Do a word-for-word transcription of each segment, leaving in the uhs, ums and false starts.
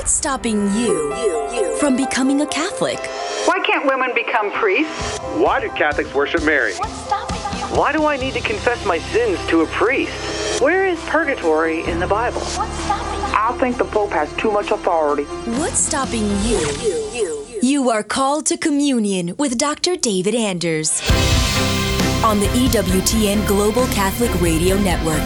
What's stopping you, you, you from becoming a Catholic? Why can't women become priests? Why do Catholics worship Mary? What's stopping you? Why do I need to confess my sins to a priest? Where is purgatory in the Bible? What's stopping you? I think the Pope has too much authority. What's stopping you? You, you, you. You are called to communion with Doctor David Anders on the E W T N Global Catholic Radio Network.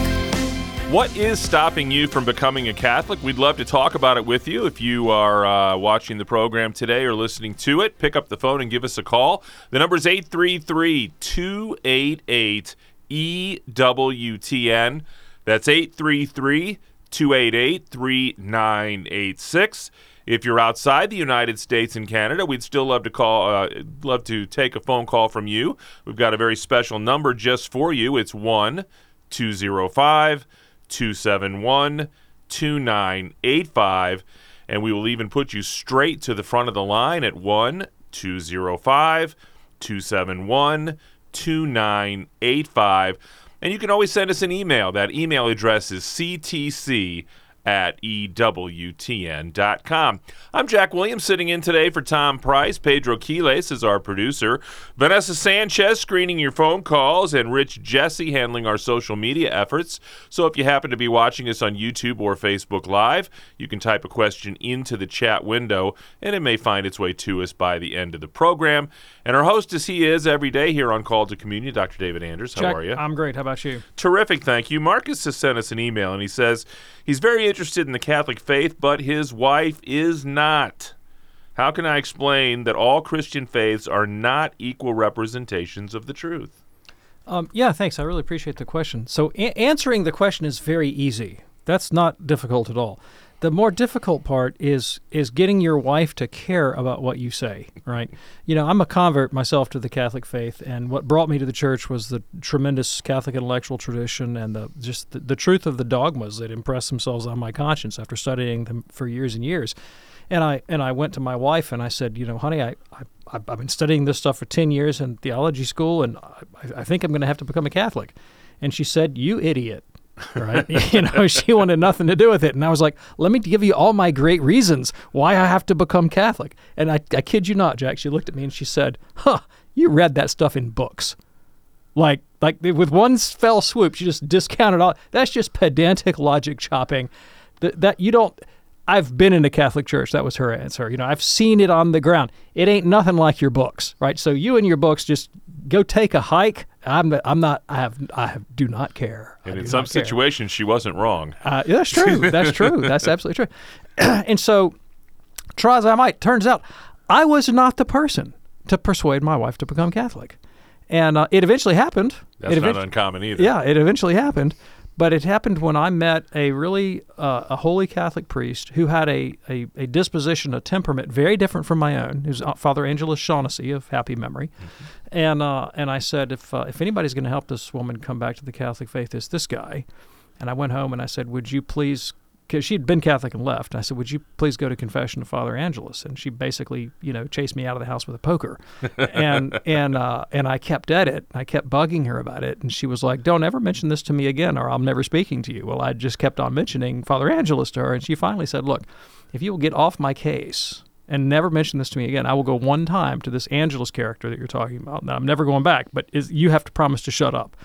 What is stopping you from becoming a Catholic? We'd love to talk about it with you. If you are uh, watching the program today or listening to it, pick up the phone and give us a call. The number is eight three three, two eight eight, E W T N. That's eight three three, two eight eight, three nine eight six. If you're outside the United States and Canada, we'd still love to call, uh, love to take a phone call from you. We've got a very special number just for you. It's one two zero five, two seven one, two nine eight five, and we will even put you straight to the front of the line at one two zero five, two seven one, two nine eight five. And you can always send us an email. That email address is c t c at e w t n dot com. I'm Jack Williams, sitting in today for Tom Price. Pedro Quiles is our producer. Vanessa Sanchez screening your phone calls, and Rich Jesse handling our social media efforts. So if you happen to be watching us on YouTube or Facebook Live, you can type a question into the chat window, and it may find its way to us by the end of the program. And our host, as he is every day here on Call to Communion, Doctor David Anders. How Jack, are you? I'm great. How about you? Terrific, thank you. Marcus has sent us an email, and he says he's very interested in the Catholic faith, but his wife is not. How can I explain that all Christian faiths are not equal representations of the truth? Um, yeah, thanks. I really appreciate the question. So a- answering the question is very easy. That's not difficult at all. The more difficult part is is getting your wife to care about what you say, right? You know, I'm a convert myself to the Catholic faith, and what brought me to the church was the tremendous Catholic intellectual tradition and the just the, the truth of the dogmas that impressed themselves on my conscience after studying them for years and years. And I and I went to my wife and I said, you know, honey, I, I I've been studying this stuff for ten years in theology school, and I, I think I'm going to have to become a Catholic. And she said, you idiot. Right? You know, she wanted nothing to do with it. And I was like, let me give you all my great reasons why I have to become Catholic. And I, I kid you not, Jack, she looked at me and she said, huh, you read that stuff in books. Like, like with one fell swoop, she just discounted all. That's just pedantic logic chopping. That, that you don't, I've been in a Catholic church. That was her answer. You know, I've seen it on the ground. It ain't nothing like your books, right? So you and your books just go take a hike. I'm I'm not, I have, I have, do not care. And in some situations, she wasn't wrong. Uh, yeah, that's true. That's true. That's absolutely true. And so, try as I might, turns out I was not the person to persuade my wife to become Catholic. And uh, it eventually happened. That's it not eventually, uncommon either. Yeah, it eventually happened. But it happened when I met a really uh, a holy Catholic priest who had a, a, a disposition, a temperament very different from my own. He was Father Angelus Shaughnessy of happy memory. Mm-hmm. And uh, and I said, if uh, if anybody's going to help this woman come back to the Catholic faith, it's this guy. And I went home and I said, would you please, because she'd been Catholic and left, and I said, would you please go to confession to Father Angelus? And she basically, you know, chased me out of the house with a poker. and and uh, and I kept at it. I kept bugging her about it. And she was like, don't ever mention this to me again or I'm never speaking to you. Well, I just kept on mentioning Father Angelus to her. And she finally said, look, if you will get off my case and never mention this to me again, I will go one time to this Angelus character that you're talking about. And I'm never going back, but is, you have to promise to shut up.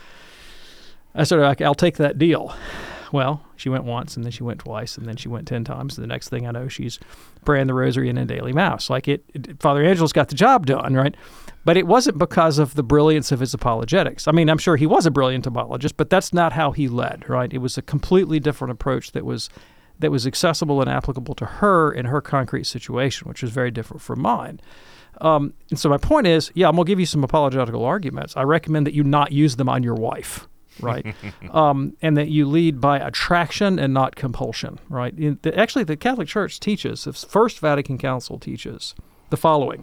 I said, I'll take that deal. Well, she went once, and then she went twice, and then she went ten times. And the next thing I know, she's praying the rosary in a daily mass. Like it, it, Father Angelus got the job done, right? But it wasn't because of the brilliance of his apologetics. I mean, I'm sure he was a brilliant apologist, but that's not how he led, right? It was a completely different approach that was that was accessible and applicable to her in her concrete situation, which was very different from mine. Um, and so my point is, yeah, I'm going to give you some apologetical arguments. I recommend that you not use them on your wife. Right, um, and that you lead by attraction and not compulsion, right? In the, actually, the Catholic Church teaches, the First Vatican Council teaches the following.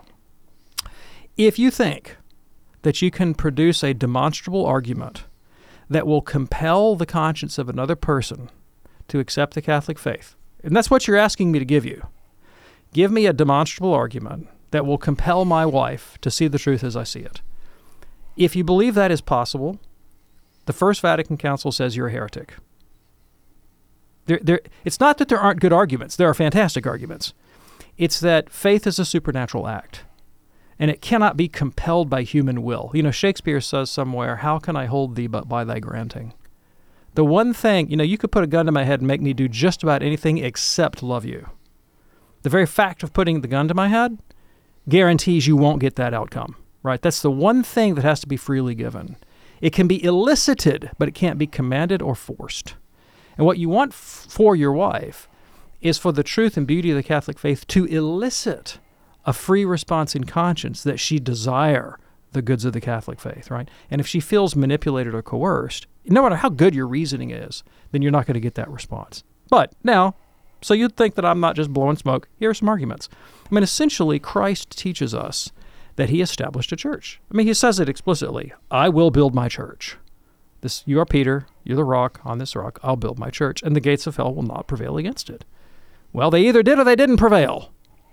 If you think that you can produce a demonstrable argument that will compel the conscience of another person to accept the Catholic faith, and that's what you're asking me to give you, give me a demonstrable argument that will compel my wife to see the truth as I see it. If you believe that is possible, the First Vatican Council says you're a heretic. There, there. It's not that there aren't good arguments. There are fantastic arguments. It's that faith is a supernatural act, and it cannot be compelled by human will. You know, Shakespeare says somewhere, "How can I hold thee but by thy granting?" The one thing, you know, you could put a gun to my head and make me do just about anything except love you. The very fact of putting the gun to my head guarantees you won't get that outcome, right? That's the one thing that has to be freely given. It can be elicited, but it can't be commanded or forced. And what you want f- for your wife is for the truth and beauty of the Catholic faith to elicit a free response in conscience that she desire the goods of the Catholic faith, right? And if she feels manipulated or coerced, no matter how good your reasoning is, then you're not going to get that response. But now, so you'd think that I'm not just blowing smoke. Here are some arguments. I mean, essentially, Christ teaches us that he established a church. I mean, he says it explicitly. I will build my church. This, you are Peter, you're the rock. On this rock, I'll build my church, and the gates of hell will not prevail against it. Well, they either did or they didn't prevail.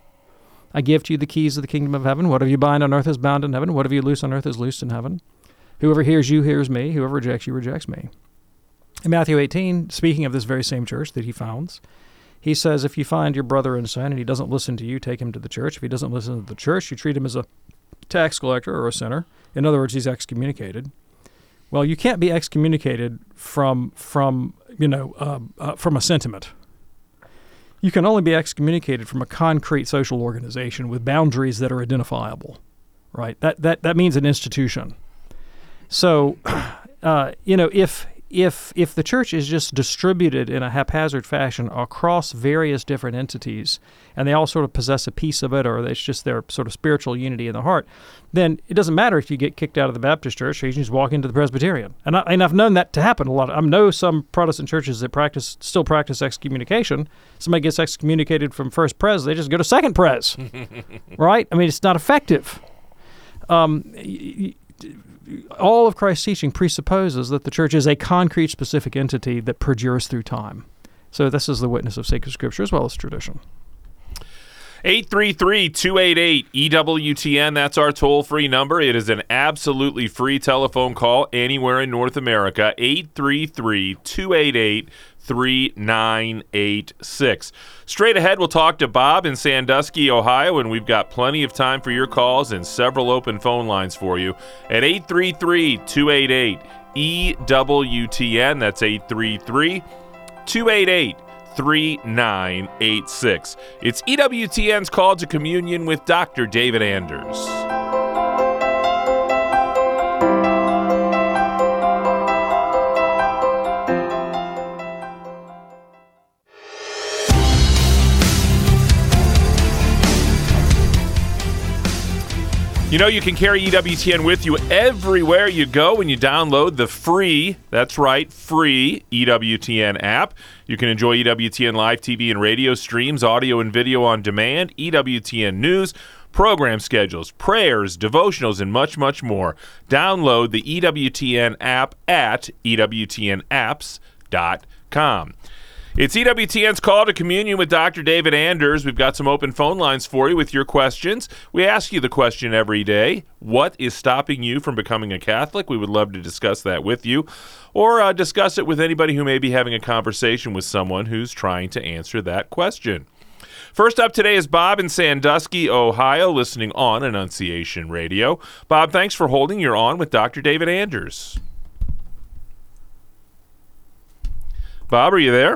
I give to you the keys of the kingdom of heaven. Whatever you bind on earth is bound in heaven. Whatever you loose on earth is loosed in heaven. Whoever hears you hears me. Whoever rejects you rejects me. In Matthew eighteen, speaking of this very same church that he founds, he says, if you find your brother in sin and he doesn't listen to you, take him to the church. If he doesn't listen to the church, you treat him as a tax collector or a sinner. In other words, he's excommunicated. Well, you can't be excommunicated from from you know uh, uh, from a sentiment. You can only be excommunicated from a concrete social organization with boundaries that are identifiable, right? That that that means an institution. So, uh, you know, if if if the church is just distributed in a haphazard fashion across various different entities, and they all sort of possess a piece of it, or it's just their sort of spiritual unity in the heart, then it doesn't matter if you get kicked out of the Baptist church, or you can just walk into the Presbyterian. And, I, and I've known that to happen a lot. I know some Protestant churches that practice still practice excommunication. Somebody gets excommunicated from First Pres, they just go to Second Pres, right? I mean, it's not effective. Um, y- y- all of Christ's teaching presupposes that the church is a concrete, specific entity that perdures through time. So this is the witness of sacred Scripture as well as tradition. eight three three, two eight eight, E W T N, that's our toll-free number. It is an absolutely free telephone call anywhere in North America, eight three three, two eight eight, three nine eight six. Straight ahead, we'll talk to Bob in Sandusky, Ohio, and we've got plenty of time for your calls and several open phone lines for you at eight three three, two eight eight, E W T N. That's eight three three, two eight eight, three nine eight six. It's E W T N's Call to Communion with Doctor David Anders. You know, you can carry E W T N with you everywhere you go when you download the free, that's right, free E W T N app. You can enjoy E W T N live T V and radio streams, audio and video on demand, E W T N news, program schedules, prayers, devotionals, and much, much more. Download the E W T N app at E W T N apps dot com. It's E W T N's Call to Communion with Doctor David Anders. We've got some open phone lines for you with your questions. We ask you the question every day, what is stopping you from becoming a Catholic? We would love to discuss that with you, or uh, discuss it with anybody who may be having a conversation with someone who's trying to answer that question. First up today is Bob in Sandusky, Ohio, listening on Annunciation Radio. Bob, thanks for holding. You're on with Doctor David Anders. Bob, are you there?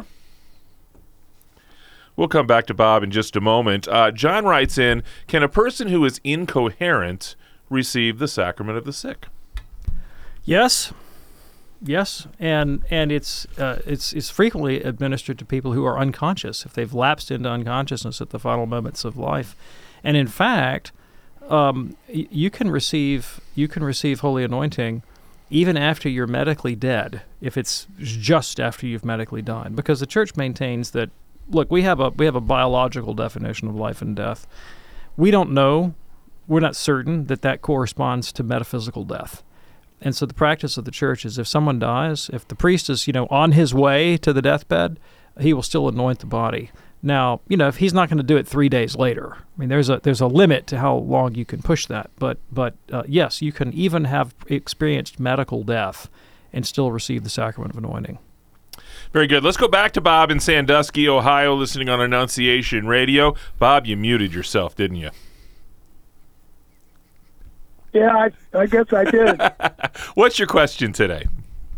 We'll come back to Bob in just a moment. Uh, John writes in, can a person who is incoherent receive the sacrament of the sick? Yes. Yes, and and it's uh, it's it's frequently administered to people who are unconscious, if they've lapsed into unconsciousness at the final moments of life. And in fact, um, y- you can receive you can receive holy anointing even after you're medically dead, if it's just after you've medically died, because the Church maintains that, look, we have a we have a biological definition of life and death. We don't know, we're not certain that that corresponds to metaphysical death. And so the practice of the Church is if someone dies, if the priest is, you know, on his way to the deathbed, he will still anoint the body. Now, you know, if he's not going to do it three days later, I mean, there's a there's a limit to how long you can push that. But but uh, yes, you can even have experienced medical death and still receive the sacrament of anointing. Very good. Let's go back to Bob in Sandusky, Ohio, listening on Annunciation Radio. Bob, you muted yourself, didn't you? Yeah, I, I guess I did. What's your question today?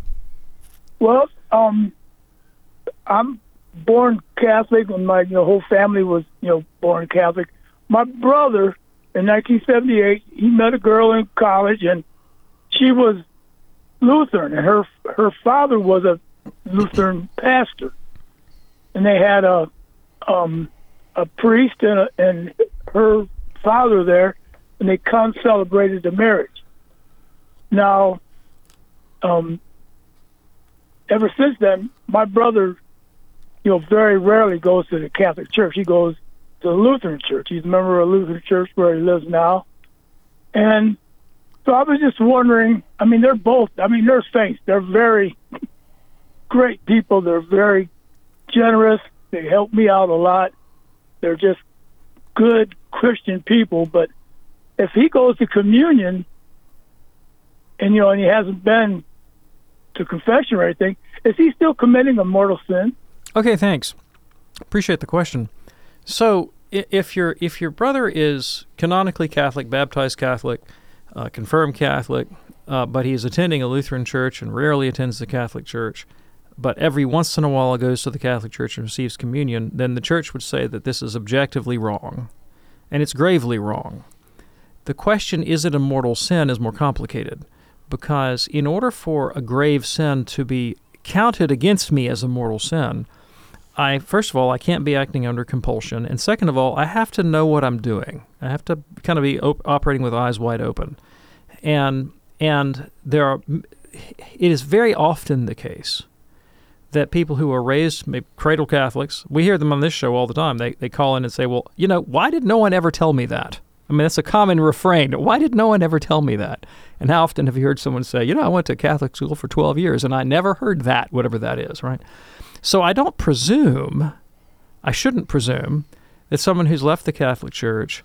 Well, um, I'm born Catholic, and my you know, whole family was you know born Catholic. My brother, in nineteen seventy-eight, he met a girl in college, and she was Lutheran, and her her father was a Lutheran pastor, and they had a um, a priest and a, and her father there, and they con-celebrated the marriage. Now, um, ever since then, my brother, you know, very rarely goes to the Catholic Church. He goes to the Lutheran Church. He's a member of a Lutheran Church where he lives now, and so I was just wondering. I mean, they're both. I mean, they're saints. They're very great people. They're very generous. They help me out a lot. They're just good Christian people. But if he goes to communion, and you know, and he hasn't been to confession or anything, is he still committing a mortal sin? Okay, thanks. Appreciate the question. So, i- if your if your brother is canonically Catholic, baptized Catholic, uh, confirmed Catholic, uh, but he is attending a Lutheran church and rarely attends the Catholic Church, but every once in a while goes to the Catholic Church and receives communion, then the Church would say that this is objectively wrong, and it's gravely wrong. The question, is it a mortal sin, is more complicated, because in order for a grave sin to be counted against me as a mortal sin, I first of all, I can't be acting under compulsion, and second of all, I have to know what I'm doing. I have to kind of be op- operating with eyes wide open. And and there are, it is very often the case that people who are raised, maybe cradle Catholics, we hear them on this show all the time. They they call in and say, well, you know, why did no one ever tell me that? I mean, that's a common refrain. Why did no one ever tell me that? And how often have you heard someone say, you know, I went to Catholic school for twelve years and I never heard that, whatever that is, right? So I don't presume, I shouldn't presume, that someone who's left the Catholic Church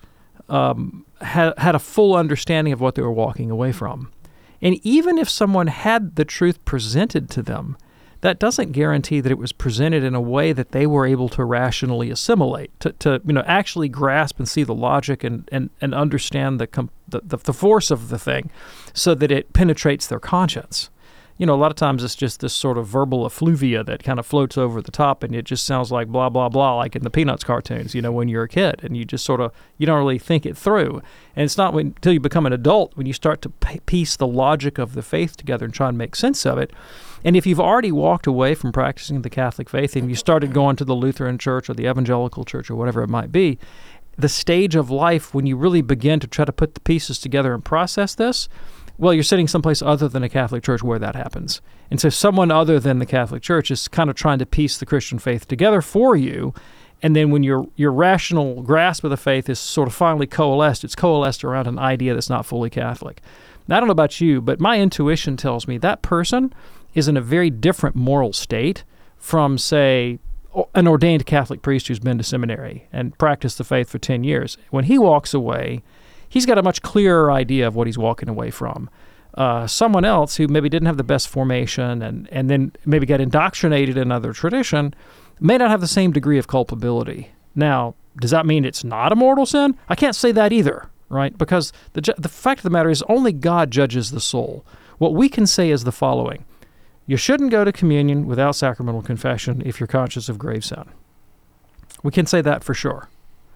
um, had, had a full understanding of what they were walking away from. And even if someone had the truth presented to them, that doesn't guarantee that it was presented in a way that they were able to rationally assimilate, to, to you know, actually grasp and see the logic and, and, and understand the, com- the, the the force of the thing so that it penetrates their conscience. You know, a lot of times it's just this sort of verbal effluvia that kind of floats over the top, and it just sounds like blah, blah, blah, like in the Peanuts cartoons, you know, when you're a kid, and you just sort of, you don't really think it through. And it's not when, until you become an adult when you start to p- piece the logic of the faith together and try and make sense of it. And if you've already walked away from practicing the Catholic faith and you started going to the Lutheran Church or the Evangelical Church or whatever it might be, the stage of life when you really begin to try to put the pieces together and process this, well, you're sitting someplace other than a Catholic church where that happens. And so someone other than the Catholic Church is kind of trying to piece the Christian faith together for you. And then when your your rational grasp of the faith is sort of finally coalesced, it's coalesced around an idea that's not fully Catholic. Now, I don't know about you, but my intuition tells me that person is in a very different moral state from, say, an ordained Catholic priest who's been to seminary and practiced the faith for ten years. When he walks away, he's got a much clearer idea of what he's walking away from. Uh, someone else who maybe didn't have the best formation and, and then maybe got indoctrinated in another tradition may not have the same degree of culpability. Now, does that mean it's not a mortal sin? I can't say that either, right? Because the ju- the fact of the matter is only God judges the soul. What we can say is the following. You shouldn't go to communion without sacramental confession if you're conscious of grave sin. We can say that for sure.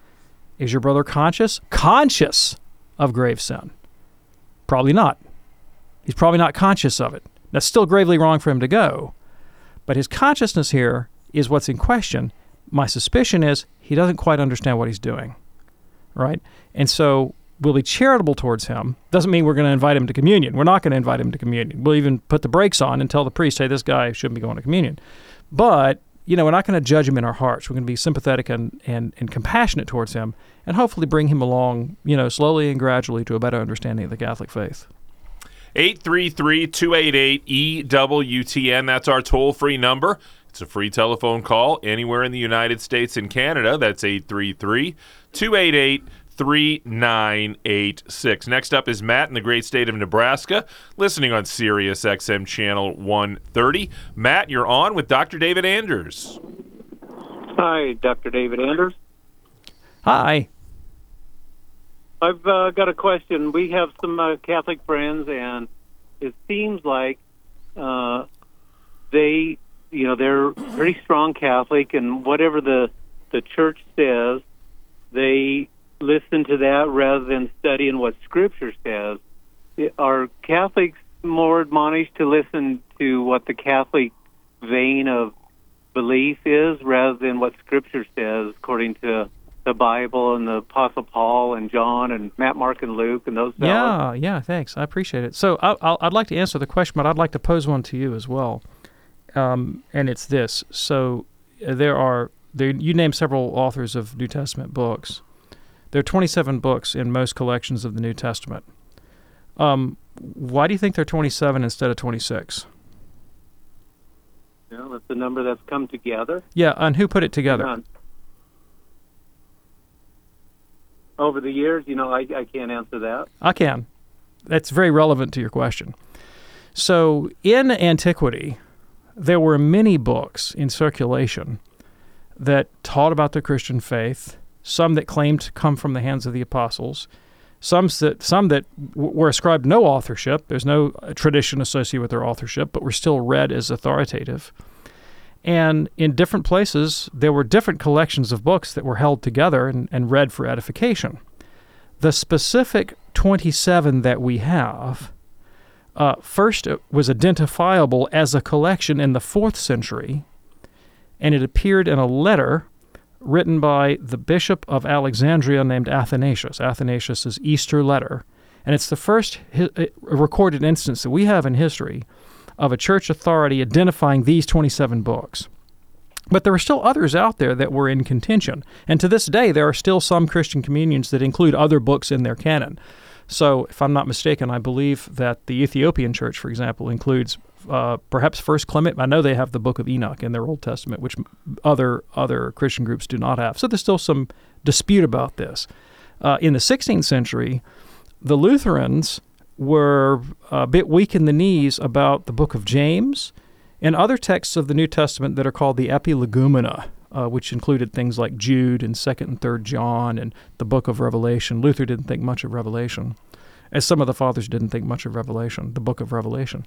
Is your brother conscious? Conscious of grave sin? Probably not. He's probably not conscious of it. That's still gravely wrong for him to go. But his consciousness here is what's in question. My suspicion is he doesn't quite understand what he's doing, right? And so we'll be charitable towards him. Doesn't mean we're going to invite him to communion. We're not going to invite him to communion. We'll even put the brakes on and tell the priest, hey, this guy shouldn't be going to communion. But you know, we're not going to judge him in our hearts. We're going to be sympathetic and, and, and compassionate towards him and hopefully bring him along, you know, slowly and gradually to a better understanding of the Catholic faith. eight three three, two eight eight, E W T N. That's our toll-free number. It's a free telephone call anywhere in the United States and Canada. That's eight three three, two eight eight, three nine eight six. Next up is Matt in the great state of Nebraska, listening on Sirius X M Channel one thirty. Matt, you're on with Doctor David Anders. Hi, Doctor David Anders. Hi. I've uh, got a question. We have some uh, Catholic friends, and it seems like uh, they, you know, they're pretty strong Catholic, and whatever the, the church says, they listen to that rather than studying what Scripture says. Are Catholics more admonished to listen to what the Catholic vein of belief is rather than what Scripture says, according to the Bible and the Apostle Paul and John and Matt, Mark, and Luke and those fellas? Yeah, yeah, thanks. I appreciate it. So I, I'll, I'd like to answer the question, but I'd like to pose one to you as well. Um, and it's this. So uh, there are, there, you named several authors of New Testament books. There are twenty-seven books in most collections of the New Testament. Um, why do you think there are twenty-seven instead of twenty-six? You know, that's the number that's come together. Yeah, and who put it together? Uh, over the years, you know, I, I can't answer that. I can. That's very relevant to your question. So in antiquity, there were many books in circulation that taught about the Christian faith, some that claimed to come from the hands of the apostles, some that some that w- were ascribed no authorship. There's no tradition associated with their authorship, but were still read as authoritative. And in different places, there were different collections of books that were held together and, and read for edification. The specific twenty-seven that we have, uh, first it was identifiable as a collection in the fourth century, and it appeared in a letter written by the bishop of Alexandria named Athanasius. Athanasius' Easter letter. And it's the first hi- recorded instance that we have in history of a church authority identifying these twenty-seven books. But there are still others out there that were in contention. And to this day, there are still some Christian communions that include other books in their canon. So, if I'm not mistaken, I believe that the Ethiopian church, for example, includes uh, perhaps First Clement. I know they have the Book of Enoch in their Old Testament, which other other Christian groups do not have. So there's still some dispute about this. Uh, in the sixteenth century, the Lutherans were a bit weak in the knees about the Book of James and other texts of the New Testament that are called the Epilegumena, uh, which included things like Jude and Second and Third John and the Book of Revelation. Luther didn't think much of Revelation, as some of the fathers didn't think much of Revelation, the Book of Revelation.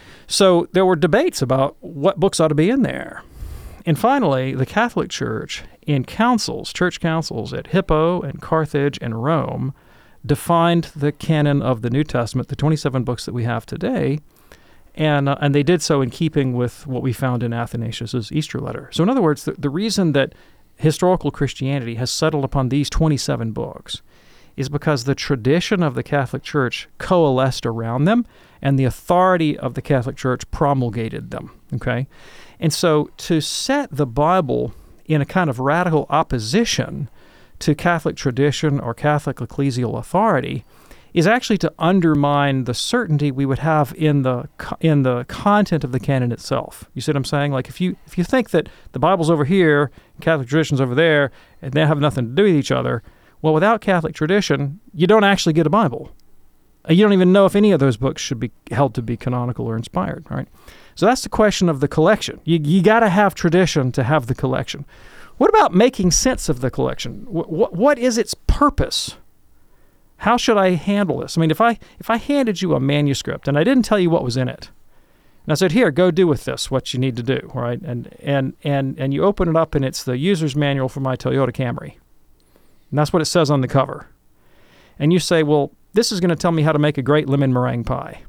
So there were debates about what books ought to be in there. And finally, the Catholic Church, in councils, church councils at Hippo and Carthage and Rome, defined the canon of the New Testament, the twenty-seven books that we have today, and uh, and they did so in keeping with what we found in Athanasius' Easter letter. So in other words, the, the reason that historical Christianity has settled upon these twenty-seven books is because the tradition of the Catholic Church coalesced around them, and the authority of the Catholic Church promulgated them, okay? And so to set the Bible in a kind of radical opposition to Catholic tradition or Catholic ecclesial authority is actually to undermine the certainty we would have in the in the content of the canon itself. You see what I'm saying? Like if you if you think that the Bible's over here, Catholic tradition's over there, and they have nothing to do with each other, well, without Catholic tradition, you don't actually get a Bible. You don't even know if any of those books should be held to be canonical or inspired, right? So that's the question of the collection. You you got to have tradition to have the collection. What about making sense of the collection? What, what is its purpose? How should I handle this? I mean, if I if I handed you a manuscript and I didn't tell you what was in it, and I said, "Here, go do with this what you need to do," right? And and and and you open it up and it's the user's manual for my Toyota Camry, and that's what it says on the cover. And you say, "Well, this is going to tell me how to make a great lemon meringue pie."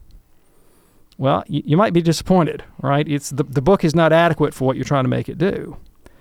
Well, you, you might be disappointed, right? It's the the book is not adequate for what you're trying to make it do.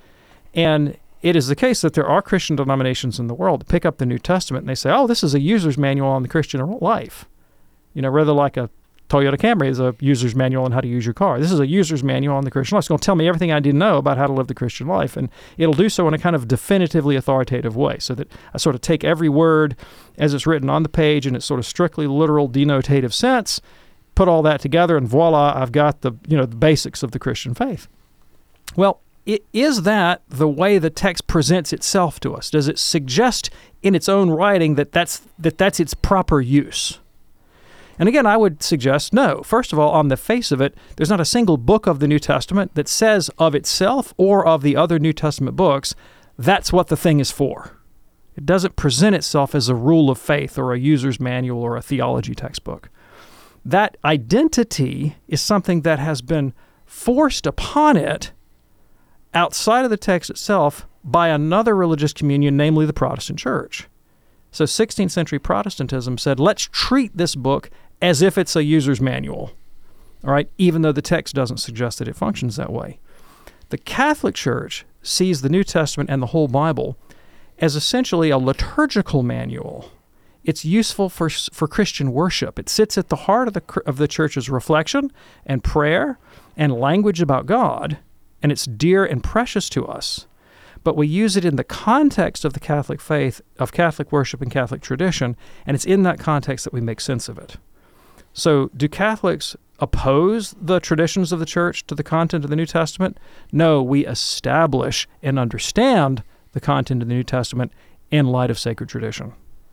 And it is the case that there are Christian denominations in the world that pick up the New Testament and they say, oh, this is a user's manual on the Christian life. You know, rather like a Toyota Camry is a user's manual on how to use your car. This is a user's manual on the Christian life. It's going to tell me everything I need to know about how to live the Christian life. And it'll do so in a kind of definitively authoritative way so that I sort of take every word as it's written on the page in its sort of strictly literal denotative sense, put all that together, and voila, I've got the, you know, the basics of the Christian faith. Well, i- is that the way the text presents itself to us? Does it suggest in its own writing that that's, that that's its proper use? And again, I would suggest no. First of all, on the face of it, there's not a single book of the New Testament that says of itself or of the other New Testament books, that's what the thing is for. It doesn't present itself as a rule of faith or a user's manual or a theology textbook. That identity is something that has been forced upon it outside of the text itself by another religious communion, namely the Protestant Church. So sixteenth century Protestantism said, let's treat this book as if it's a user's manual, all right, even though the text doesn't suggest that it functions that way. The Catholic Church sees the New Testament and the whole Bible as essentially a liturgical manual. It's useful for for Christian worship. It sits at the heart of the of the Church's reflection and prayer and language about God, and it's dear and precious to us. But we use it in the context of the Catholic faith, of Catholic worship and Catholic tradition, and it's in that context that we make sense of it. So do Catholics oppose the traditions of the Church to the content of the New Testament? No, we establish and understand the content of the New Testament in light of sacred tradition.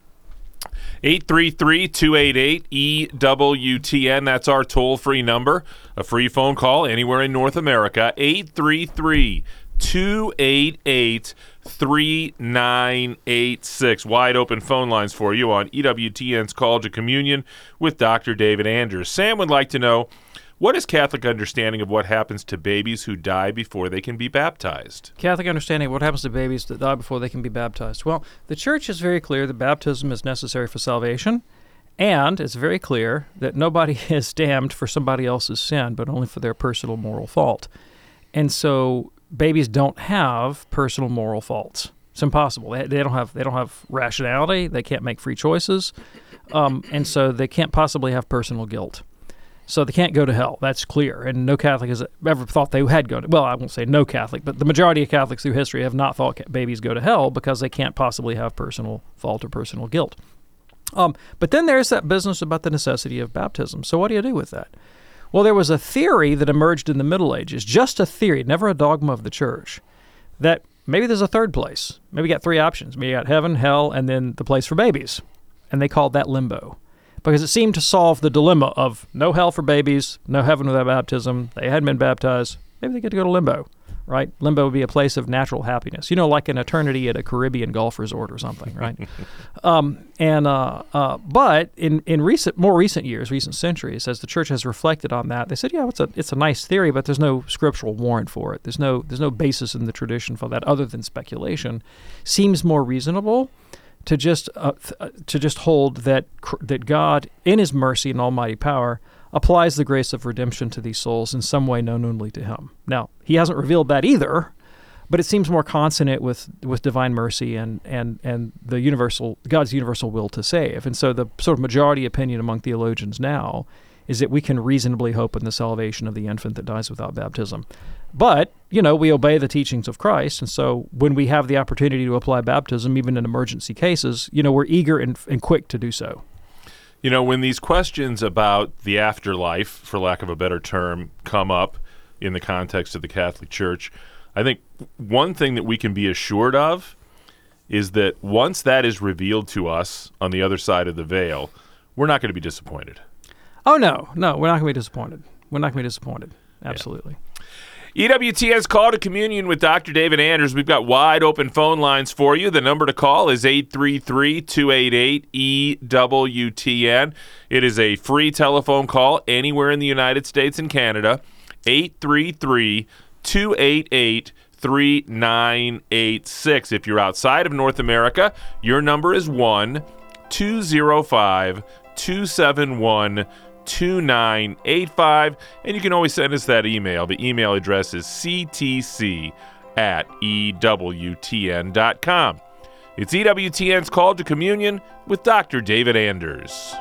eight three three, two eight eight, E W T N. That's our toll-free number. A free phone call anywhere in North America. eight three three, two eight eight, three nine eight six. Wide open phone lines for you on E W T N's Call to Communion with Doctor David Anders. Sam would like to know, what is Catholic understanding of what happens to babies who die before they can be baptized? Catholic understanding of what happens to babies that die before they can be baptized. Well, the Church is very clear that baptism is necessary for salvation, and it's very clear that nobody is damned for somebody else's sin, but only for their personal moral fault. And so babies don't have personal moral faults. It's impossible. They, they don't have they don't have rationality. They can't make free choices, um, and so they can't possibly have personal guilt. So they can't go to hell. That's clear. And no Catholic has ever thought they had gone to, well, I won't say no Catholic, but the majority of Catholics through history have not thought babies go to hell because they can't possibly have personal fault or personal guilt. Um, but then there's that business about the necessity of baptism. So what do you do with that? Well, there was a theory that emerged in the Middle Ages, just a theory, never a dogma of the Church, that maybe there's a third place. Maybe you got three options. Maybe you got heaven, hell, and then the place for babies. And they called that limbo, because it seemed to solve the dilemma of no hell for babies, no heaven without baptism. They hadn't been baptized. Maybe they get to go to limbo, right? Limbo would be a place of natural happiness, you know, like an eternity at a Caribbean golf resort or something, right? um, and uh, uh, but in in recent, more recent years, recent centuries, as the Church has reflected on that, they said, yeah, it's a it's a nice theory, but there's no scriptural warrant for it. There's no there's no basis in the tradition for that other than speculation. Seems more reasonable to just uh, th- to just hold that cr- that God, in His mercy and almighty power, applies the grace of redemption to these souls in some way known only to Him. Now, He hasn't revealed that either, but it seems more consonant with, with divine mercy and, and, and the universal God's universal will to save. And so the sort of majority opinion among theologians now is that we can reasonably hope in the salvation of the infant that dies without baptism. But, you know, we obey the teachings of Christ, and so when we have the opportunity to apply baptism, even in emergency cases, you know, we're eager and, and quick to do so. You know, when these questions about the afterlife, for lack of a better term, come up in the context of the Catholic Church, I think one thing that we can be assured of is that once that is revealed to us on the other side of the veil, we're not going to be disappointed. Oh, no, no, we're not going to be disappointed. We're not going to be disappointed. Absolutely. Yeah. E W T N's Call to Communion with Doctor David Anders. We've got wide open phone lines for you. The number to call is eight three three, two eight eight, E W T N. It is a free telephone call anywhere in the United States and Canada. eight three three, two eight eight, three nine eight six. If you're outside of North America, your number is one two zero five, two seven one, two nine eight five, and you can always send us that email. The email address is c t c at e w t n dot com. It's E W T N's Call to Communion with Doctor David Anders.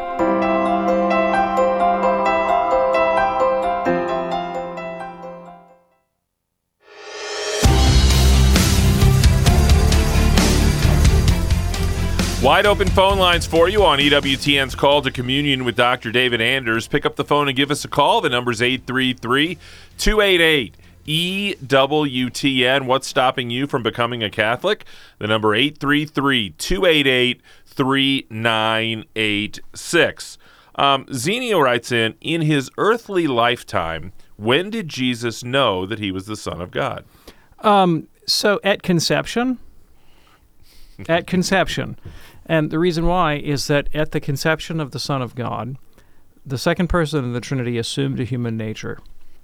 Wide open phone lines for you on E W T N's Call to Communion with Doctor David Anders. Pick up the phone and give us a call. The number's eight three three, two eight eight, E W T N. What's stopping you from becoming a Catholic? The number eight three three, two eight eight, three nine eight six. Um, Zenio writes in, in his earthly lifetime, when did Jesus know that he was the Son of God? Um, so at conception, at conception. And the reason why is that at the conception of the Son of God, the second person of the Trinity assumed a human nature.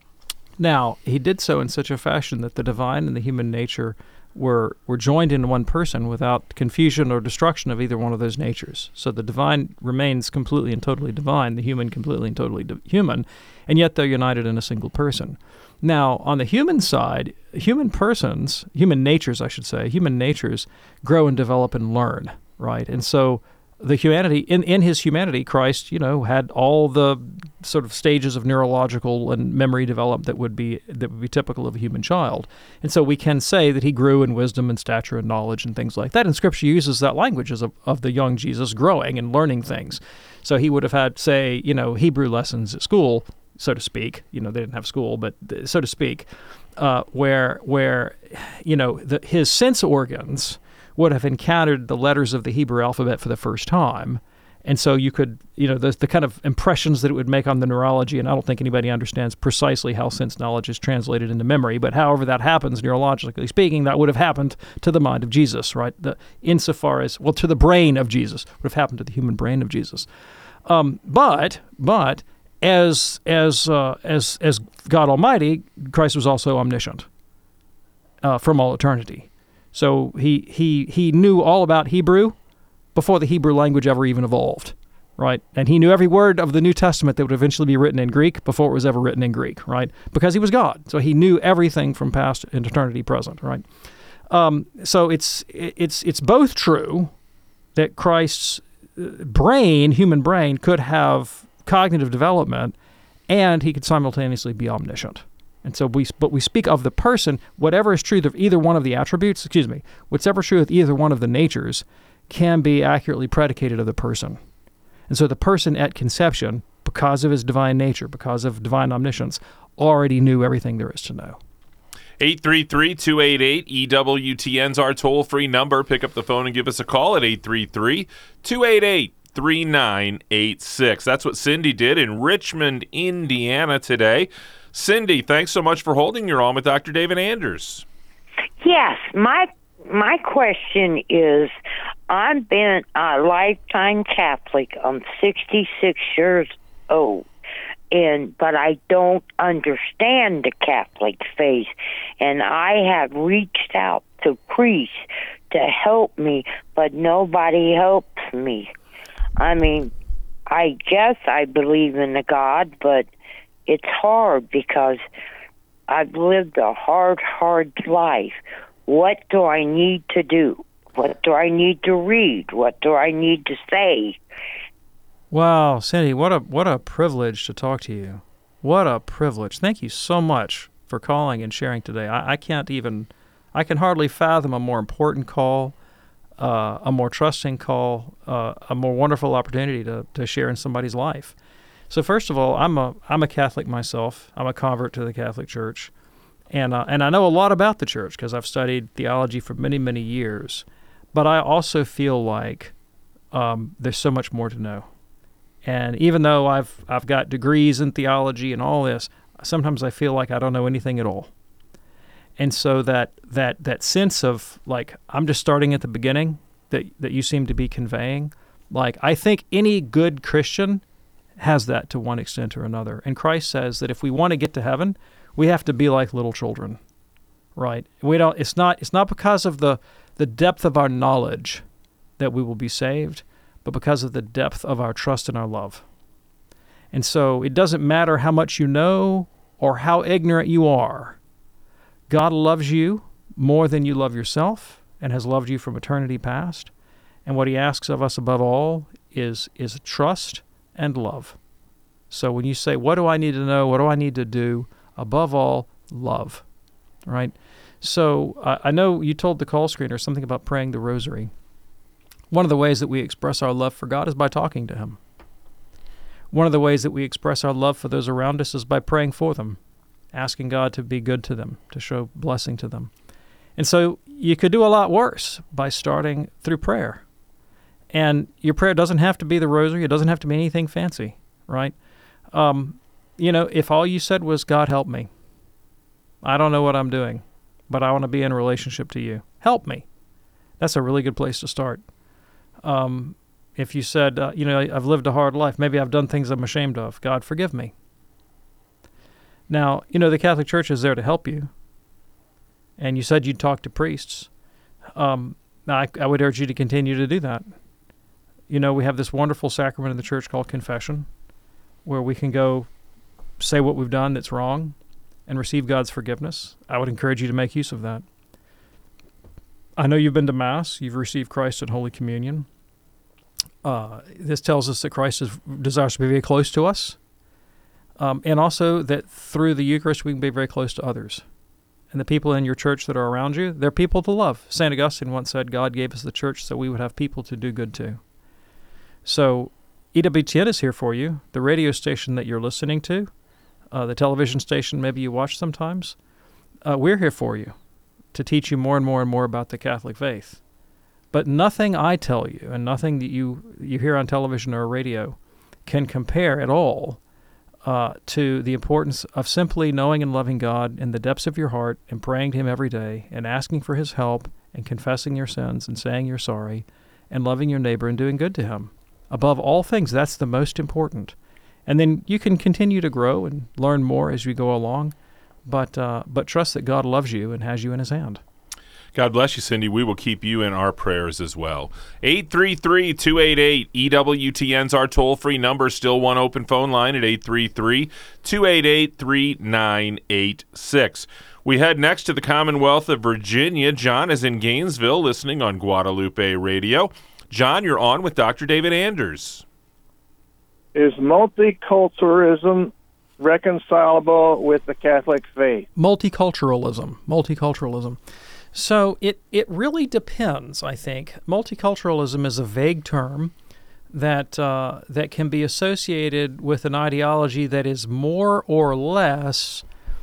Now, he did so in such a fashion that the divine and the human nature were were joined in one person without confusion or destruction of either one of those natures. So the divine remains completely and totally divine, the human completely and totally di- human, and yet they're united in a single person. Now, on the human side, human persons, human natures, I should say, human natures grow and develop and learn, right? And so the humanity, in, in his humanity, Christ, you know, had all the sort of stages of neurological and memory development that would be that would be typical of a human child. And so we can say that he grew in wisdom and stature and knowledge and things like that. And Scripture uses that language as of, of the young Jesus growing and learning things. So he would have had, say, you know, Hebrew lessons at school, so to speak. You know, they didn't have school, but so to speak, uh, where where you know the, his sense organs would have encountered the letters of the Hebrew alphabet for the first time. And so you could, you know, the, the kind of impressions that it would make on the neurology, and I don't think anybody understands precisely how sense knowledge is translated into memory, but however that happens, neurologically speaking, that would have happened to the mind of Jesus, right? The, insofar as, well, to the brain of Jesus, would have happened to the human brain of Jesus. Um, but, but, as as uh, as as God Almighty, Christ was also omniscient uh, from all eternity. So he he he knew all about Hebrew before the Hebrew language ever even evolved, right? And he knew every word of the New Testament that would eventually be written in Greek before it was ever written in Greek, right? Because he was God, so he knew everything from past and eternity present, right? Um, so it's it's it's both true that Christ's brain, human brain, could have cognitive development, and he could simultaneously be omniscient. And so we, but we speak of the person, whatever is true of either one of the attributes, excuse me, whatever is true of either one of the natures can be accurately predicated of the person. And so the person at conception, because of his divine nature, because of divine omniscience, already knew everything there is to know. eight three three, two eight eight, E W T N's our toll-free number. Pick up the phone and give us a call at eight three three, two eight eight, three nine eight six. That's what Cindy did in Richmond, Indiana today. Cindy, thanks so much for holding. You're on with Doctor David Anders. Yes, my my question is, I've been a lifetime Catholic. I'm sixty-six years old, and but I don't understand the Catholic faith, and I have reached out to priests to help me, but nobody helps me. I mean, I guess I believe in the God, but it's hard because I've lived a hard, hard life. What do I need to do? What do I need to read? What do I need to say? Wow, Cindy, what a what a privilege to talk to you. What a privilege. Thank you so much for calling and sharing today. I, I can't even, I can hardly fathom a more important call, uh, a more trusting call, uh, a more wonderful opportunity to, to share in somebody's life. So first of all, I'm a I'm a Catholic myself. I'm a convert to the Catholic Church, and uh, and I know a lot about the Church because I've studied theology for many many years. But I also feel like um, there's so much more to know. And even though I've I've got degrees in theology and all this, sometimes I feel like I don't know anything at all. And so that that that sense of like I'm just starting at the beginning that that you seem to be conveying, like I think any good Christian has that to one extent or another. And Christ says that if we want to get to heaven, we have to be like little children, right? We don't. It's not. It's not because of the the depth of our knowledge that we will be saved, but because of the depth of our trust and our love. And so it doesn't matter how much you know or how ignorant you are. God loves you more than you love yourself and has loved you from eternity past. And what he asks of us above all is is trust and love. So when you say, what do I need to know? What do I need to do? Above all, love, right? So uh, I know you told the call screener something about praying the rosary. One of the ways that we express our love for God is by talking to him. One of the ways that we express our love for those around us is by praying for them. asking God to be good to them, to show blessing to them. And so you could do a lot worse by starting through prayer. And your prayer doesn't have to be the rosary. It doesn't have to be anything fancy, right? Um, you know, if all you said was, God, help me. I don't know what I'm doing, but I want to be in a relationship to you. Help me. That's a really good place to start. Um, if you said, uh, you know, I've lived a hard life. Maybe I've done things I'm ashamed of. God, forgive me. Now, you know, the Catholic Church is there to help you. And you said you'd talk to priests. Um, I, I would urge you to continue to do that. You know, we have this wonderful sacrament in the church called confession, where we can go say what we've done that's wrong and receive God's forgiveness. I would encourage you to make use of that. I know you've been to Mass. You've received Christ in Holy Communion. Uh, this tells us that Christ is, desires to be very close to us. Um, and also that through the Eucharist we can be very close to others. And the people in your church that are around you, they're people to love. Saint Augustine once said, God gave us the church so we would have people to do good to. So E W T N is here for you, the radio station that you're listening to, uh, the television station maybe you watch sometimes. Uh, we're here for you to teach you more and more and more about the Catholic faith. But nothing I tell you and nothing that you, you hear on television or radio can compare at all Uh, to the importance of simply knowing and loving God in the depths of your heart and praying to Him every day and asking for His help and confessing your sins and saying you're sorry and loving your neighbor and doing good to him. Above all things, that's the most important. And then you can continue to grow and learn more as we go along, but uh, but trust that God loves you and has you in His hand. God bless you, Cindy. We will keep you in our prayers as well. eight three three, two eight eight, E W T N's our toll-free number. Still one open phone line at eight three three, two eight eight, three nine eight six. We head next to the Commonwealth of Virginia. John is in Gainesville listening on Guadalupe Radio. John, you're on with Doctor David Anders. Is multiculturalism reconcilable with the Catholic faith? Multiculturalism. Multiculturalism. So it, it really depends, I think. Multiculturalism is a vague term that uh, that can be associated with an ideology that is more or less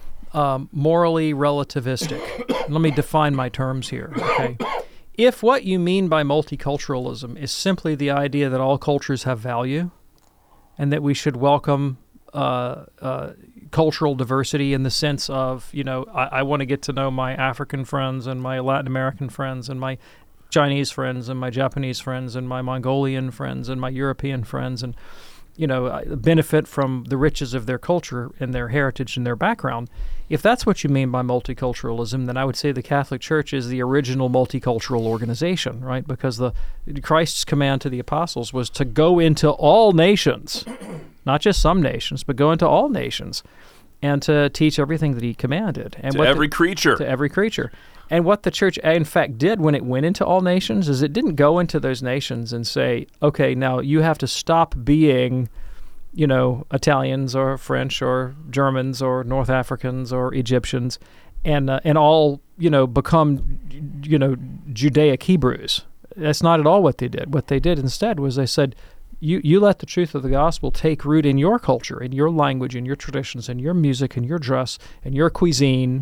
um, morally relativistic. Let me define my terms here, okay? If what you mean by multiculturalism is simply the idea that all cultures have value and that we should welcome uh, uh, cultural diversity in the sense of, you know, I, I want to get to know my African friends and my Latin American friends and my Chinese friends and my Japanese friends and my Mongolian friends and my European friends and, you know, benefit from the riches of their culture and their heritage and their background. If that's what you mean by multiculturalism, then I would say the Catholic Church is the original multicultural organization, right? Because the Christ's command to the apostles was to go into all nations, not just some nations, but go into all nations and to teach everything that He commanded. And to what every the, creature. To every creature. And what the Church, in fact, did when it went into all nations is it didn't go into those nations and say, okay, now you have to stop being, you know, Italians or French or Germans or North Africans or Egyptians and uh, and all, you know, become, you know, Judaic Hebrews. That's not at all what they did. What they did instead was they said, you, you let the truth of the gospel take root in your culture, in your language, in your traditions, in your music, in your dress, in your cuisine,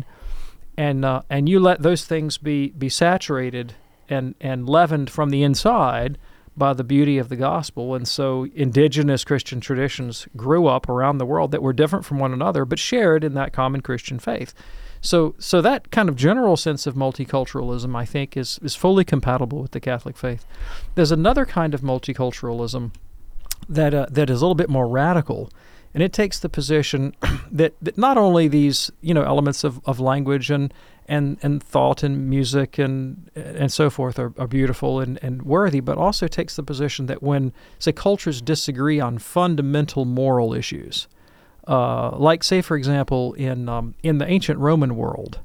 and uh, and you let those things be, be saturated and, and leavened from the inside by the beauty of the gospel. And so indigenous Christian traditions grew up around the world that were different from one another, but shared in that common Christian faith. So so that kind of general sense of multiculturalism, I think, is, is fully compatible with the Catholic faith. There's another kind of multiculturalism that uh, that is a little bit more radical, and it takes the position that, that not only these, you know, elements of, of language and and and thought and music and and so forth are, are beautiful and, and worthy, but also takes the position that when, say, cultures disagree on fundamental moral issues, uh, like, say, for example, in um, in the ancient Roman world,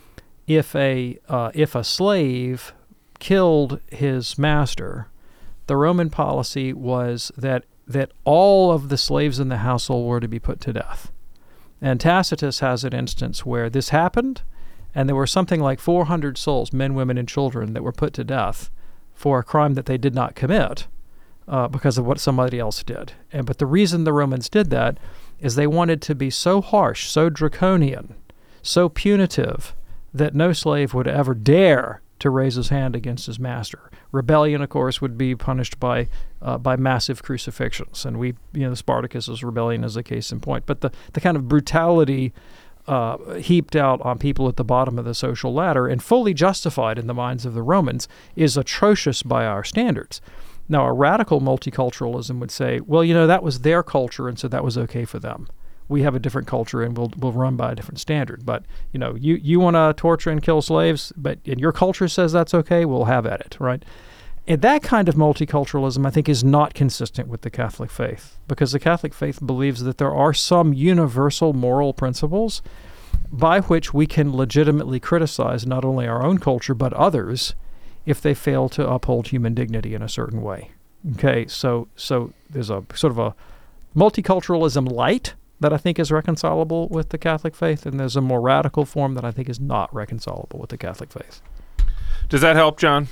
if a uh, if a slave killed his master, the Roman policy was that that all of the slaves in the household were to be put to death. And Tacitus has an instance where this happened, and there were something like four hundred souls, men, women, and children, that were put to death for a crime that they did not commit uh, because of what somebody else did. And but the reason the Romans did that is they wanted to be so harsh, so draconian, so punitive that no slave would ever dare to raise his hand against his master. Rebellion, of course, would be punished by uh, by massive crucifixions, and we, you know, Spartacus's rebellion is a case in point. But the, the kind of brutality uh, heaped out on people at the bottom of the social ladder and fully justified in the minds of the Romans is atrocious by our standards. Now, a radical multiculturalism would say, well, you know, that was their culture, and so that was okay for them. We have a different culture, and we'll we'll run by a different standard. But, you know, you, you want to torture and kill slaves, but and your culture says that's okay, we'll have at it, right? And that kind of multiculturalism, I think, is not consistent with the Catholic faith, because the Catholic faith believes that there are some universal moral principles by which we can legitimately criticize not only our own culture, but others if they fail to uphold human dignity in a certain way. Okay, so so there's a sort of a multiculturalism light that I think is reconcilable with the Catholic faith, and there's a more radical form that I think is not reconcilable with the Catholic faith. Does that help, John?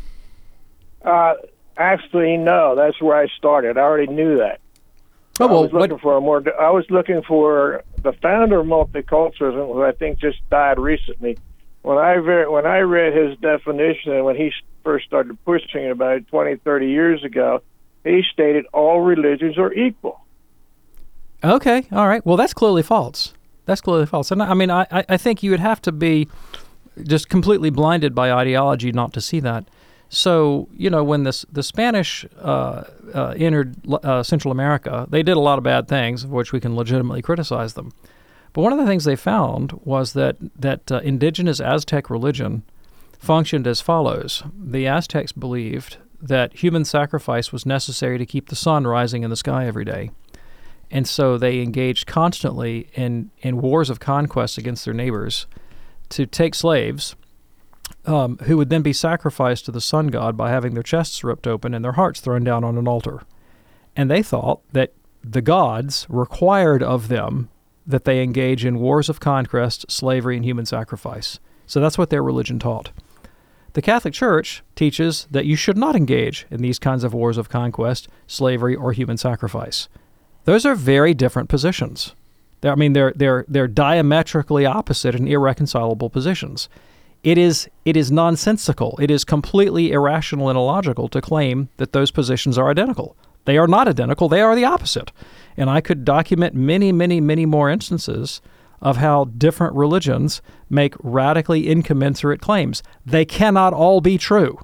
Uh, actually, no. That's where I started. I already knew that. Oh, well, I was looking what, for a more. I was looking for the founder of multiculturalism, who I think just died recently. When I read, when I read his definition, and when he first started pushing it about twenty, thirty years ago, he stated all religions are equal. Okay, all right. Well, that's clearly false. That's clearly false. And I mean, I, I think you would have to be just completely blinded by ideology not to see that. So, you know, when this, the Spanish uh, uh, entered uh, Central America, they did a lot of bad things, of which we can legitimately criticize them. But one of the things they found was that, that uh, indigenous Aztec religion functioned as follows. The Aztecs believed that human sacrifice was necessary to keep the sun rising in the sky every day. And so they engaged constantly in, in wars of conquest against their neighbors to take slaves um, who would then be sacrificed to the sun god by having their chests ripped open and their hearts thrown down on an altar. And they thought that the gods required of them that they engage in wars of conquest, slavery, and human sacrifice. So that's what their religion taught. The Catholic Church teaches that you should not engage in these kinds of wars of conquest, slavery, or human sacrifice. Those are very different positions. They're, I mean, they're they're they're diametrically opposite and irreconcilable positions. It is it is nonsensical. It is completely irrational and illogical to claim that those positions are identical. They are not identical. They are the opposite. And I could document many, many, many more instances of how different religions make radically incommensurate claims. They cannot all be true.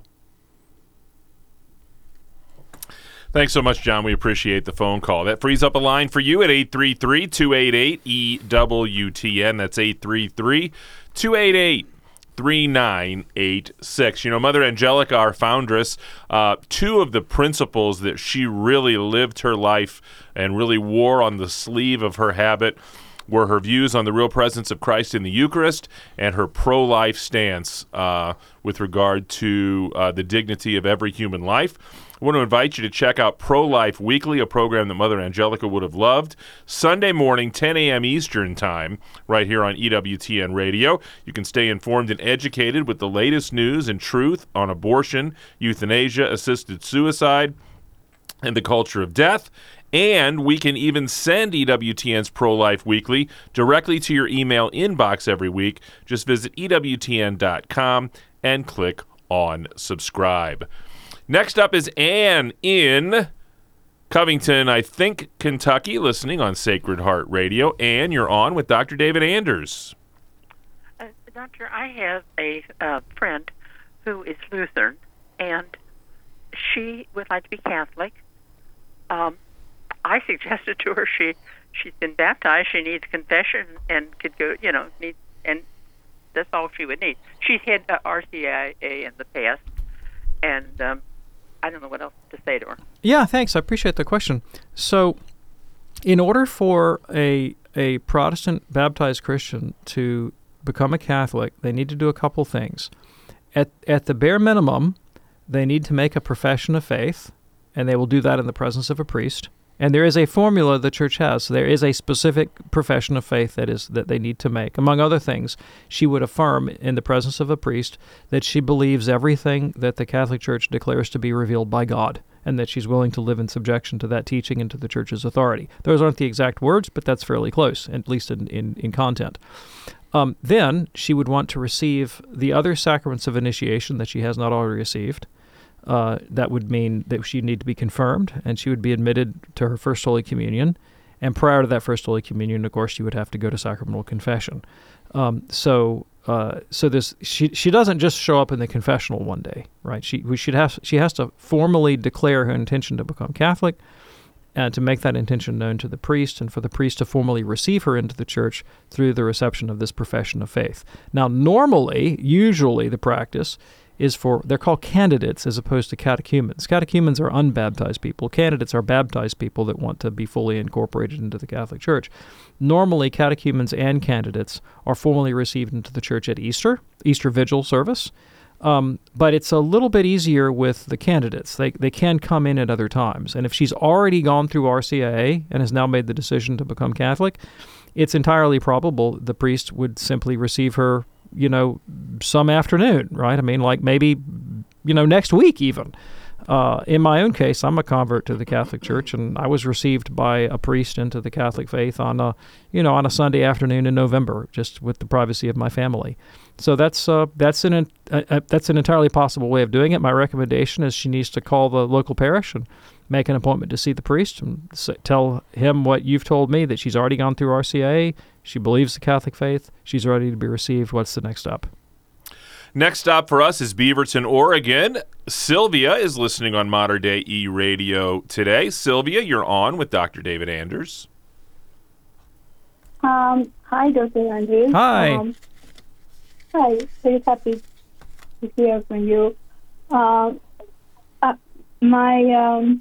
Thanks so much, John. We appreciate the phone call. That frees up a line for you at eight three three, two eight eight, E W T N. That's eight three three, two eight eight, three nine eight six. You know, Mother Angelica, our foundress, uh, two of the principles that she really lived her life and really wore on the sleeve of her habit were her views on the real presence of Christ in the Eucharist and her pro-life stance uh, with regard to uh, the dignity of every human life. I want to invite you to check out Pro-Life Weekly, a program that Mother Angelica would have loved. Sunday morning, ten a.m. Eastern Time, right here on E W T N Radio. You can stay informed and educated with the latest news and truth on abortion, euthanasia, assisted suicide, and the culture of death. And we can even send E W T N's Pro-Life Weekly directly to your email inbox every week. Just visit E W T N dot com and click on subscribe. Next up is Ann in Covington, I think, Kentucky, listening on Sacred Heart Radio. Ann, you're on with Doctor David Anders. Uh, doctor, I have a uh, friend who is Lutheran, and she would like to be Catholic. Um, I suggested to her she she's been baptized, she needs confession, and could go, you know, need, and that's all she would need. She's had uh, R C I A in the past, and um, I don't know what else to say to her. Yeah, thanks. I appreciate the question. So, in order for a a Protestant baptized Christian to become a Catholic, they need to do a couple things. At at the bare minimum, they need to make a profession of faith, and they will do that in the presence of a priest. And there is a formula the church has. So there is a specific profession of faith that is that they need to make. Among other things, she would affirm in the presence of a priest that she believes everything that the Catholic Church declares to be revealed by God, and that she's willing to live in subjection to that teaching and to the Church's authority. Those aren't the exact words, but that's fairly close, at least in, in, in content. Um, then she would want to receive the other sacraments of initiation that she has not already received. Uh, that would mean that she'd need to be confirmed, and she would be admitted to her First Holy Communion. And prior to that First Holy Communion, of course, she would have to go to sacramental confession. Um, so, uh, so this she she doesn't just show up in the confessional one day, right? She we should have she has to formally declare her intention to become Catholic, and to make that intention known to the priest, and for the priest to formally receive her into the church through the reception of this profession of faith. Now, normally, usually, the practice is for, they're called candidates as opposed to catechumens. Catechumens are unbaptized people. Candidates are baptized people that want to be fully incorporated into the Catholic Church. Normally, catechumens and candidates are formally received into the church at Easter, Easter Vigil service, um, but it's a little bit easier with the candidates. They they can come in at other times. And if she's already gone through R C I A and has now made the decision to become Catholic, it's entirely probable the priest would simply receive her, you know, some afternoon, right? I mean, like maybe, you know, next week even. Uh, in my own case, I'm a convert to the Catholic Church, and I was received by a priest into the Catholic faith on a, you know, on a Sunday afternoon in November, just with the privacy of my family. So that's uh, that's an uh, that's an entirely possible way of doing it. My recommendation is she needs to call the local parish and make an appointment to see the priest and say, tell him what you've told me, that she's already gone through R C I A, she believes the Catholic faith, she's ready to be received. What's the next step? Next stop for us is Beaverton, Oregon. Sylvia is listening on Modern Day E Radio today. Sylvia, you're on with Doctor David Anders. Um, hi, Doctor Andrews. Hi. Um, hi, very happy to hear from you. Uh, uh, my, um,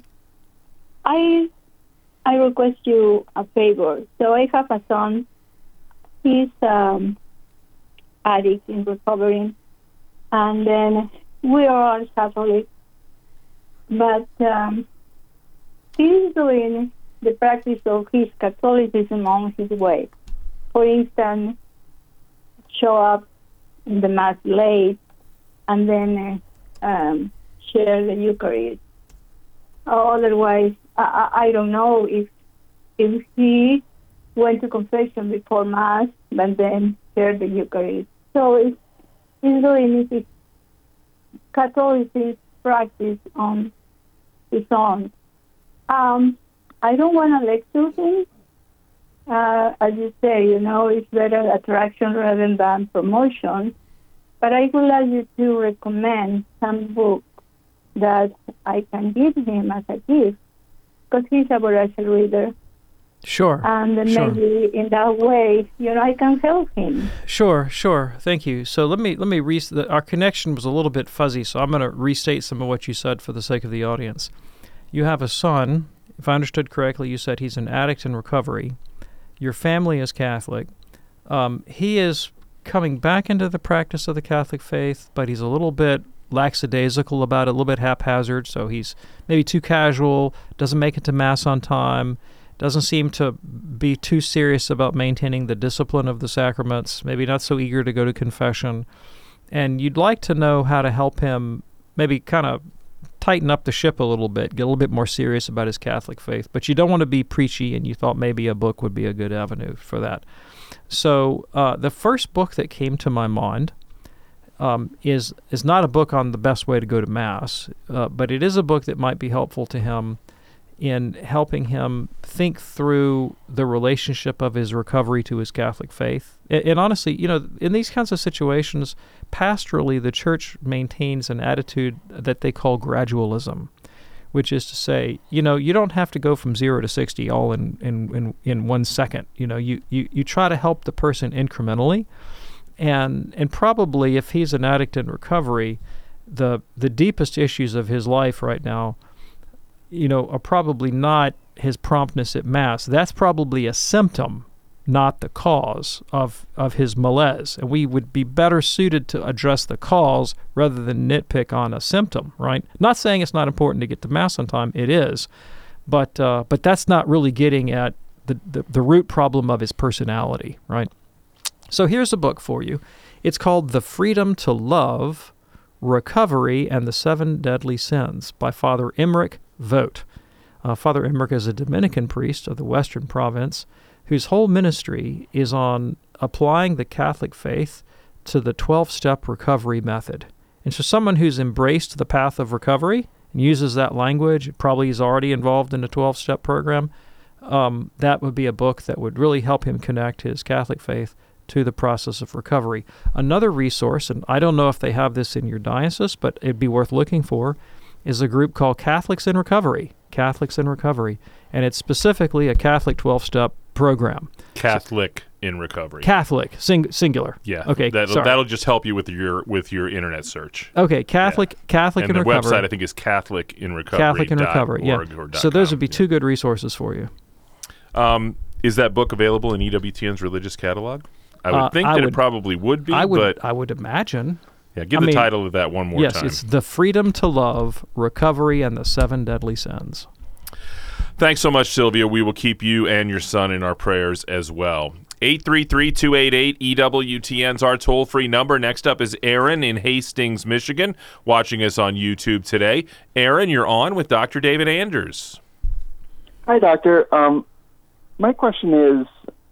I, I request you a favor. So I have a son. He's um, addict in recovering. And then we are all Catholic, but um, he's doing the practice of his Catholicism on his way. For instance, show up in the Mass late and then uh, um, share the Eucharist. Or otherwise, I, I don't know if if he went to confession before Mass, but then share the Eucharist. So it's He's doing his Catholic practice on his own. Um, I don't want to lecture him. Uh, as you say, you know, it's better attraction rather than promotion. But I would like you to recommend some book that I can give him as a gift, because he's a voracious reader. Sure. And then sure. maybe in that way, you know, I can help him. Sure, sure. Thank you. So let me let me re- the, our connection was a little bit fuzzy, so I'm going to restate some of what you said for the sake of the audience. You have a son. If I understood correctly, you said he's an addict in recovery. Your family is Catholic. Um, he is coming back into the practice of the Catholic faith, but he's a little bit lackadaisical about it, a little bit haphazard. So he's maybe too casual, doesn't make it to Mass on time, doesn't seem to be too serious about maintaining the discipline of the sacraments, maybe not so eager to go to confession. And you'd like to know how to help him maybe kind of tighten up the ship a little bit, get a little bit more serious about his Catholic faith. But you don't want to be preachy, and you thought maybe a book would be a good avenue for that. So uh, the first book that came to my mind um, is, is not a book on the best way to go to Mass, uh, but it is a book that might be helpful to him in helping him think through the relationship of his recovery to his Catholic faith. And, and honestly, you know, in these kinds of situations, pastorally, the Church maintains an attitude that they call gradualism, which is to say, you know, you don't have to go from zero to sixty all in, in, in, in one second. You know, you, you, you try to help the person incrementally. And and probably if he's an addict in recovery, the the deepest issues of his life right now, you know, are probably not his promptness at Mass. That's probably a symptom, not the cause of, of his malaise. And we would be better suited to address the cause rather than nitpick on a symptom, right? Not saying it's not important to get to Mass on time. It is. But uh, but that's not really getting at the, the, the root problem of his personality, right? So here's a book for you. It's called The Freedom to Love, Recovery, and the Seven Deadly Sins by Father Emmerich Vogt. Uh, Father Emmerich is a Dominican priest of the Western Province whose whole ministry is on applying the Catholic faith to the twelve-step recovery method. And so someone who's embraced the path of recovery and uses that language, probably is already involved in a twelve-step program, um, that would be a book that would really help him connect his Catholic faith to the process of recovery. Another resource, and I don't know if they have this in your diocese, but it'd be worth looking for, is a group called Catholics in Recovery. Catholics in Recovery. And it's specifically a Catholic twelve-step program. Catholic so, in Recovery. Catholic, sing, singular. Yeah. Okay. That'll, sorry. that'll just help you with your with your internet search. Okay. Catholic, yeah. Catholic and in the Recovery. website I think is Catholic in Recovery. Catholic in Recovery. Yeah. So those would be yeah. two good resources for you. Um, is that book available in E W T N's religious catalog? I would uh, think I that would, it probably would be. I would. But I would imagine. Yeah. Give I the mean, title of that one more yes, time. Yes, it's The Freedom to Love, Recovery, and the Seven Deadly Sins. Thanks so much, Sylvia. We will keep you and your son in our prayers as well. eight three three, two eight eight, E W T N's our toll-free number. Next up is Aaron in Hastings, Michigan, watching us on YouTube today. Aaron, you're on with Doctor David Anders. Hi, Doctor. Um, my question is,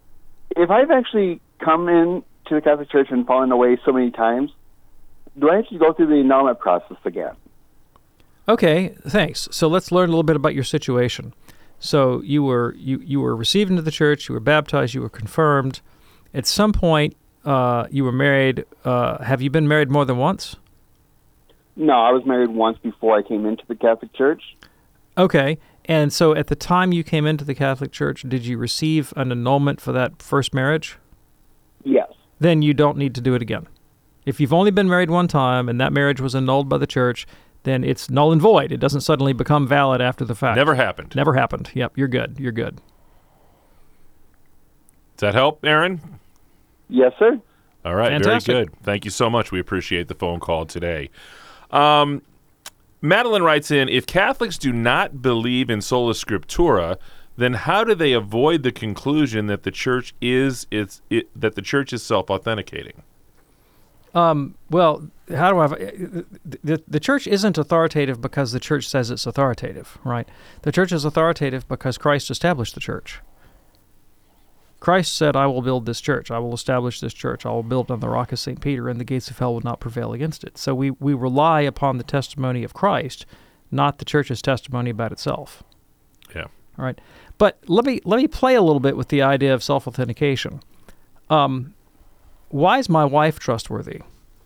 if I've actually come in to the Catholic Church and fallen away so many times, do I have to go through the annulment process again? Okay, thanks. So let's learn a little bit about your situation. So you were you, you were received into the church, you were baptized, you were confirmed. At some point, uh, you were married. Uh, have you been married more than once? No, I was married once before I came into the Catholic Church. Okay, and so at the time you came into the Catholic Church, did you receive an annulment for that first marriage? Yes. Then you don't need to do it again. If you've only been married one time and that marriage was annulled by the church, then it's null and void. It doesn't suddenly become valid after the fact. Never happened. Never happened. Yep, you're good. You're good. Does that help, Aaron? Yes, sir. All right, Fantastic. Very good. Thank you so much. We appreciate the phone call today. Um, Madeline writes in, if Catholics do not believe in sola scriptura, then how do they avoid the conclusion that the church is it's it, that the church is self-authenticating? Um, well, how do I... The, the church isn't authoritative because the church says it's authoritative, right? The church is authoritative because Christ established the church. Christ said, I will build this church. I will establish this church. I will build on the rock of Saint Peter, and the gates of hell will not prevail against it. So we, we rely upon the testimony of Christ, not the church's testimony about itself. Yeah. All right. But let me let me play a little bit with the idea of self-authentication. Um, why is my wife trustworthy?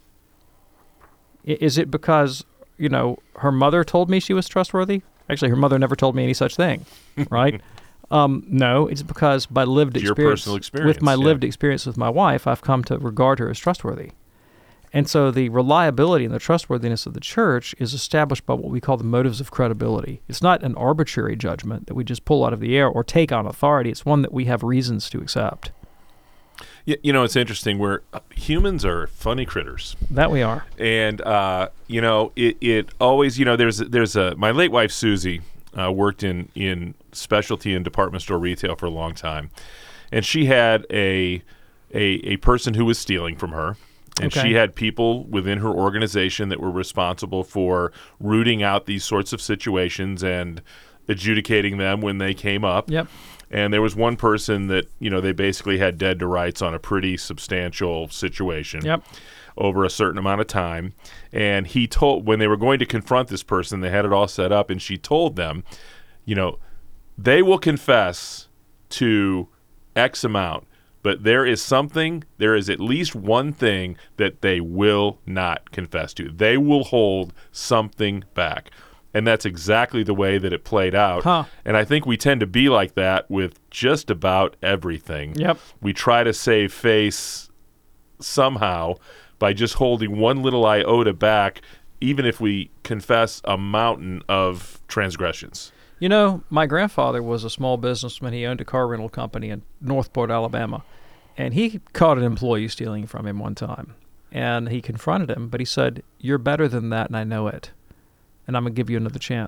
I, is it because, you know, her mother told me she was trustworthy? Actually, her mother never told me any such thing, right? Um, no, it's because by lived it's your experience, personal experience, with my yeah. lived experience with my wife, I've come to regard her as trustworthy. And so the reliability and the trustworthiness of the church is established by what we call the motives of credibility. It's not an arbitrary judgment that we just pull out of the air or take on authority. It's one that we have reasons to accept. You, you know, it's interesting. We're uh, humans are funny critters. That we are. And uh, you know, it, it always, you know, there's there's a my late wife Susie uh, worked in in specialty and department store retail for a long time, and she had a a a person who was stealing from her. And okay. she had people within her organization that were responsible for rooting out these sorts of situations and adjudicating them when they came up. Yep. And there was one person that, you know, they basically had dead to rights on a pretty substantial situation yep. over a certain amount of time. And he told, when they were going to confront this person, they had it all set up, and she told them, you know, they will confess to X amount. But there is something, there is at least one thing that they will not confess to. They will hold something back. And that's exactly the way that it played out. Huh. And I think we tend to be like that with just about everything. Yep. We try to save face somehow by just holding one little iota back, even if we confess a mountain of transgressions. You know, my grandfather was a small businessman. He owned a car rental company in Northport, Alabama. And he caught an employee stealing from him one time. And he confronted him, but he said, you're better than that, and I know it. And I'm going to give you another chance.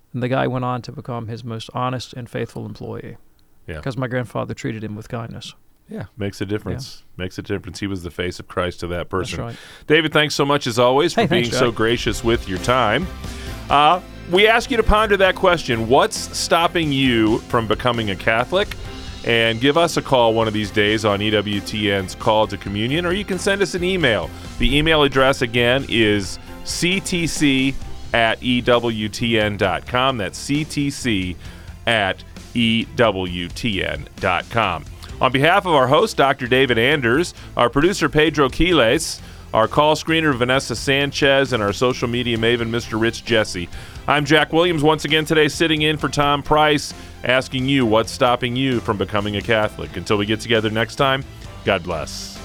And the guy went on to become his most honest and faithful employee. Yeah. Because my grandfather treated him with kindness. Yeah, makes a difference. Yeah. Makes a difference. He was the face of Christ to that person. That's right. David, thanks so much as always for hey, being thanks, so gracious with your time. Uh, we ask you to ponder that question. What's stopping you from becoming a Catholic? And give us a call one of these days on E W T N's Call to Communion, or you can send us an email. The email address again is c t c at e w t n dot com. That's c t c at e w t n dot com. On behalf of our host, Doctor David Anders, our producer, Pedro Quiles, our call screener, Vanessa Sanchez, and our social media maven, Mister Rich Jesse, I'm Jack Williams once again today sitting in for Tom Price, asking you what's stopping you from becoming a Catholic. Until we get together next time, God bless.